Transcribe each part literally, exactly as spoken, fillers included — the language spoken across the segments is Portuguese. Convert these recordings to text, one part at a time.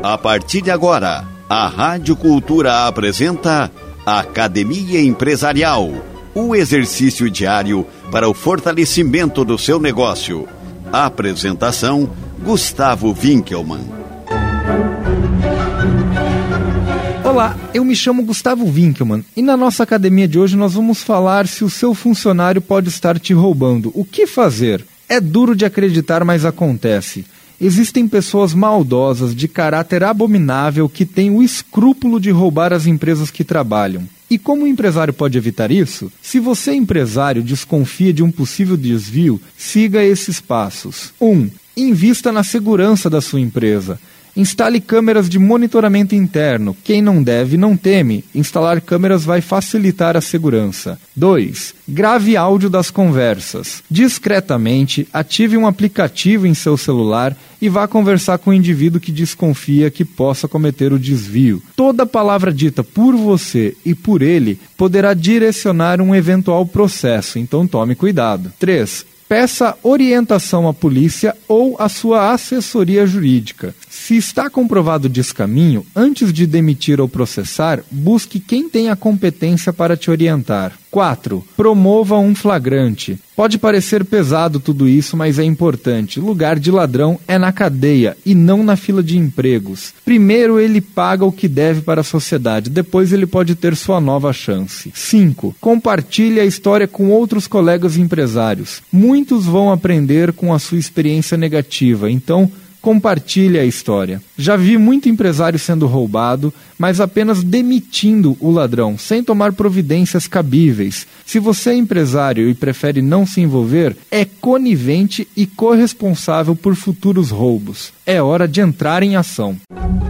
A partir de agora, a Rádio Cultura apresenta Academia Empresarial, o exercício diário para o fortalecimento do seu negócio. Apresentação, Gustavo Winkelmann. Olá, eu me chamo Gustavo Winkelmann e na nossa academia de hoje nós vamos falar se o seu funcionário pode estar te roubando. O que fazer? É duro de acreditar, mas acontece. Existem pessoas maldosas de caráter abominável que têm o escrúpulo de roubar as empresas que trabalham. E como o empresário pode evitar isso? Se você, empresário, desconfia de um possível desvio, siga esses passos. um. Invista na segurança da sua empresa. Instale câmeras de monitoramento interno. Quem não deve, não teme. Instalar câmeras vai facilitar a segurança. dois. Grave áudio das conversas. Discretamente, ative um aplicativo em seu celular e vá conversar com o indivíduo que desconfia que possa cometer o desvio. Toda palavra dita por você e por ele poderá direcionar um eventual processo, então tome cuidado. três. Peça orientação à polícia ou à sua assessoria jurídica. Se está comprovado descaminho, antes de demitir ou processar, busque quem tem a competência para te orientar. quatro. Promova um flagrante. Pode parecer pesado tudo isso, mas é importante. Lugar de ladrão é na cadeia e não na fila de empregos. Primeiro ele paga o que deve para a sociedade, depois ele pode ter sua nova chance. cinco. Compartilhe a história com outros colegas empresários. Muitos vão aprender com a sua experiência negativa, então compartilhe a história. Já vi muito empresário sendo roubado, mas apenas demitindo o ladrão, sem tomar providências cabíveis. Se você é empresário e prefere não se envolver, é conivente e corresponsável por futuros roubos. É hora de entrar em ação.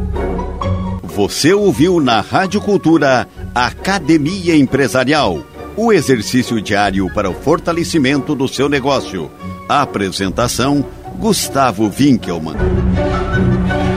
Você ouviu na Rádio Cultura Academia Empresarial, o exercício diário para o fortalecimento do seu negócio. A apresentação, Gustavo Winkelmann.